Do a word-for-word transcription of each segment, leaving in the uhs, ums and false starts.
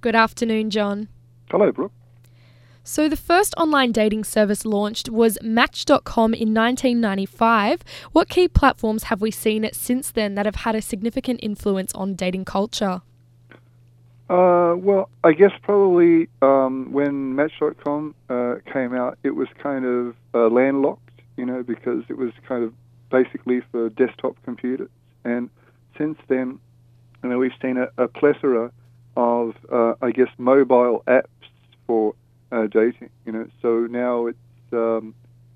Good afternoon, John. Hello, Brooke. So the first online dating service launched was Match dot com in nineteen ninety-five. What key platforms have we seen since then that have had a significant influence on dating culture? Uh, well, I guess probably um, when Match dot com uh, came out, it was kind of uh, landlocked, you know, because it was kind of basically for desktop computers. And since then, you know, we've seen a, a plethora of, uh, I guess, mobile apps for uh, dating. You know, so now it's um,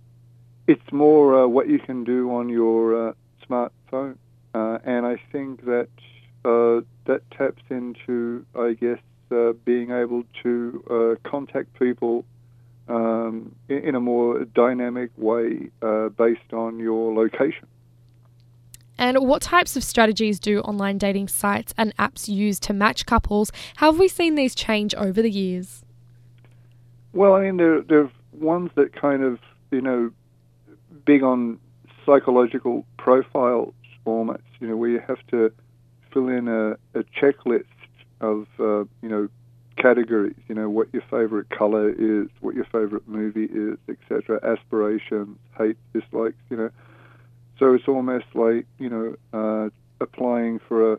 it's more uh, what you can do on your uh, smartphone, uh, and I think that uh, that taps into, I guess, uh, being able to uh, contact people um, in, in a more dynamic way uh, based on your location. And what types of strategies do online dating sites and apps use to match couples? How have we seen these change over the years? Well, I mean, there, there are ones that kind of, you know, big on psychological profiles almost, you know, where you have to fill in a, a checklist of, uh, you know, categories, you know, what your favorite color is, what your favorite movie is, et cetera, aspirations, hate, dislikes, you know. So it's almost like, you know, uh, applying for a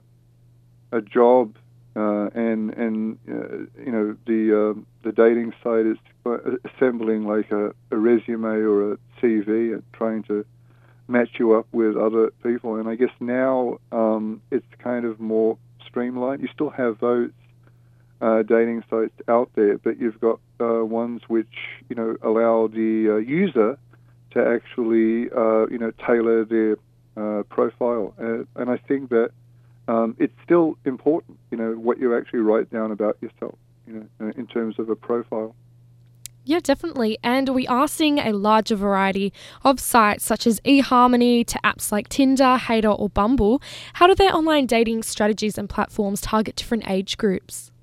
a job, uh, and and uh, you know the um, the dating site is assembling like a, a resume or a C V and trying to match you up with other people. And I guess now um, it's kind of more streamlined. You still have those uh, dating sites out there, but you've got uh, ones which, you know, allow the uh, user to actually, uh, you know, tailor their uh, profile. Uh, and I think that um, it's still important, you know, what you actually write down about yourself, you know, in terms of a profile. Yeah, definitely. And we are seeing a larger variety of sites such as eHarmony to apps like Tinder, Hater or Bumble. How do their online dating strategies and platforms target different age groups?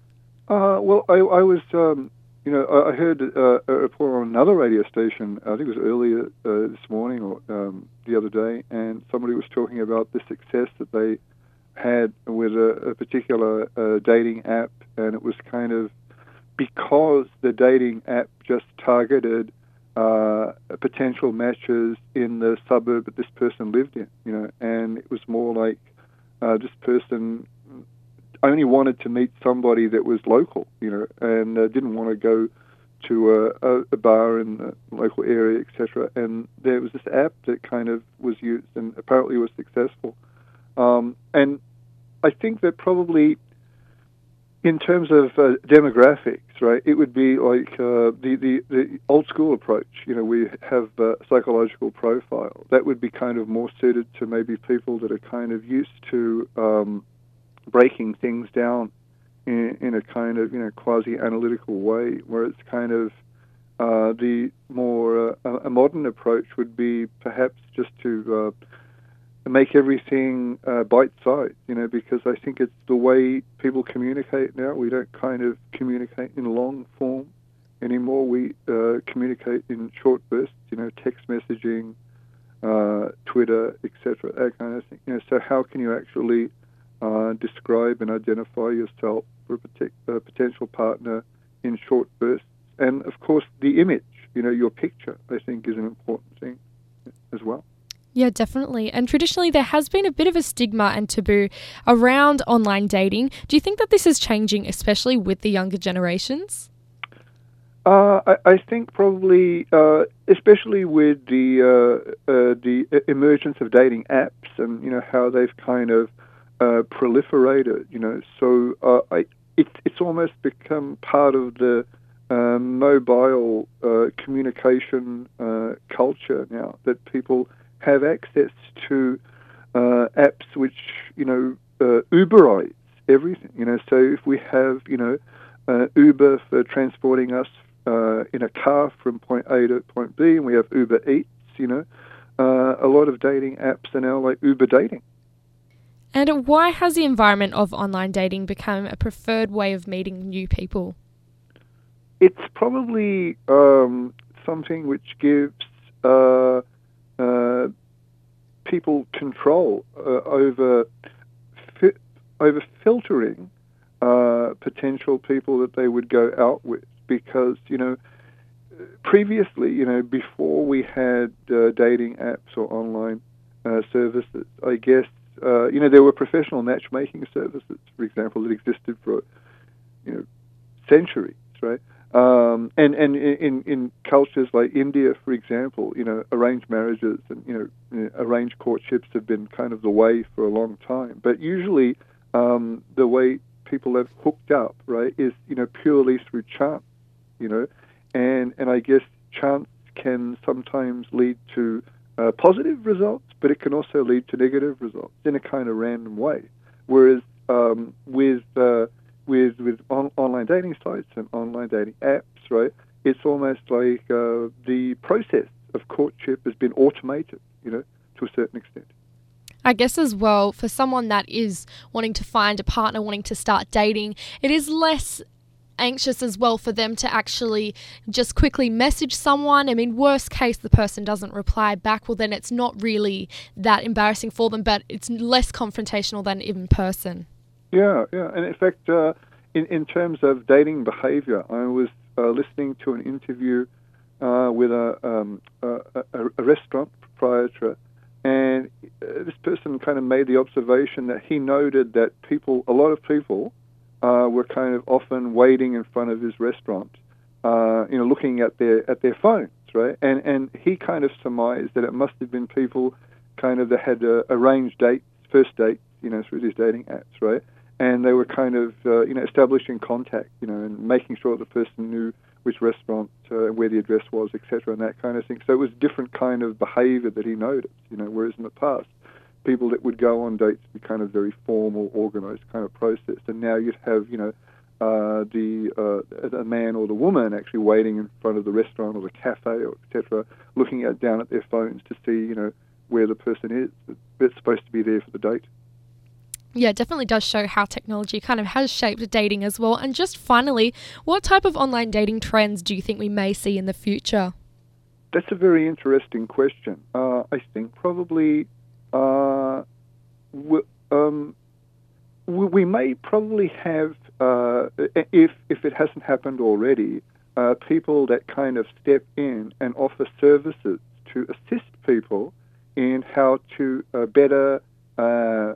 Uh, well, I, I was... Um, You know, I heard uh, a report on another radio station, I think it was earlier uh, this morning or um, the other day, and somebody was talking about the success that they had with a, a particular uh, dating app, and it was kind of because the dating app just targeted uh, potential matches in the suburb that this person lived in, you know, and it was more like uh, this person only wanted to meet somebody that was local, you know, and uh, didn't want to go to a, a bar in the local area, et cetera. And there was this app that kind of was used and apparently was successful. Um, and I think that probably in terms of uh, demographics, right, it would be like uh, the, the, the old school approach. You know, we have a psychological profile. That would be kind of more suited to maybe people that are kind of used to um, breaking things down in, in a kind of, you know, quasi-analytical way, where it's kind of uh, the more uh, a modern approach would be perhaps just to uh, make everything uh, bite-sized, you know, because I think it's the way people communicate now. We don't kind of communicate in long form anymore. We uh, communicate in short bursts, you know, text messaging, uh, Twitter, et cetera, that kind of thing. You know, so how can you actually Uh, describe and identify yourself for a, partic- a potential partner in short bursts? And of course, the image, you know, your picture, I think, is an important thing as well. Yeah, definitely. And traditionally, there has been a bit of a stigma and taboo around online dating. Do you think that this is changing, especially with the younger generations? Uh, I, I think probably, uh, especially with the uh, uh, the emergence of dating apps and, you know, how they've kind of Uh, proliferated, you know, so uh, I, it, it's almost become part of the uh, mobile uh, communication uh, culture now, that people have access to uh, apps which, you know, uh, Uberize everything, you know. So if we have, you know, uh, Uber for transporting us uh, in a car from point A to point B, and we have Uber Eats, you know, uh, a lot of dating apps are now like Uber dating. And why has the environment of online dating become a preferred way of meeting new people? It's probably um, something which gives uh, uh, people control uh, over fi- over filtering uh, uh, potential people that they would go out with, because, you know, previously, you know, before we had uh, dating apps or online uh, services, I guess, uh, you know, there were professional matchmaking services, for example, that existed for, you know, centuries, right? Um, and and in, in cultures like India, for example, you know, arranged marriages and, you know, arranged courtships have been kind of the way for a long time. But usually um, the way people have hooked up, right, is, you know, purely through chance, you know. And and I guess chance can sometimes lead to uh, positive results, but it can also lead to negative results in a kind of random way. Whereas um, with uh, with with on, online dating sites and online dating apps, right, it's almost like uh, the process of courtship has been automated, you know, to a certain extent. I guess as well, for someone that is wanting to find a partner, wanting to start dating, it is less anxious as well for them to actually just quickly message someone. I mean, worst case, the person doesn't reply back. Well, then it's not really that embarrassing for them, but it's less confrontational than in person. Yeah, yeah. And in fact, uh, in, in terms of dating behavior, I was uh, listening to an interview uh, with a, um, a, a restaurant proprietor, and uh, this person kind of made the observation that he noted that people, a lot of people, Uh, were kind of often waiting in front of his restaurant, uh, you know, looking at their at their phones, right? And and he kind of surmised that it must have been people, kind of that had uh, arranged dates, first dates, you know, through these dating apps, right? And they were kind of, uh, you know, establishing contact, you know, and making sure the person knew which restaurant, uh, where the address was, et cetera, and that kind of thing. So it was a different kind of behavior that he noticed, you know, whereas in the past, people that would go on dates would be kind of very formal, organized kind of process. And now you'd have, you know, uh, the uh, the man or the woman actually waiting in front of the restaurant or the cafe or et cetera, looking at down at their phones to see, you know, where the person is that's supposed to be there for the date. Yeah, it definitely does show how technology kind of has shaped dating as well. And just finally, what type of online dating trends do you think we may see in the future? That's a very interesting question. Uh, I think probably Uh, we, um, we, we may probably have, uh, if if it hasn't happened already, uh, people that kind of step in and offer services to assist people in how to uh, better uh,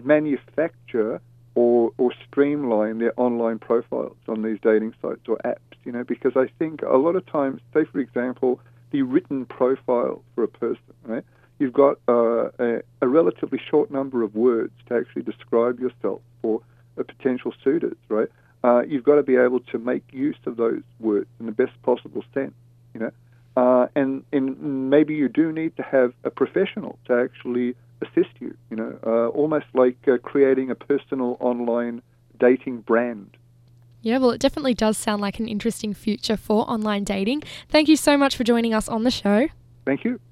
manufacture or or streamline their online profiles on these dating sites or apps. You know, because I think a lot of times, say for example, the written profile for a person, right? You've got uh, a, a relatively short number of words to actually describe yourself for a potential suitors, right? Uh, you've got to be able to make use of those words in the best possible sense, you know. Uh, and, and maybe you do need to have a professional to actually assist you, you know, uh, almost like uh, creating a personal online dating brand. Yeah, well, it definitely does sound like an interesting future for online dating. Thank you so much for joining us on the show. Thank you.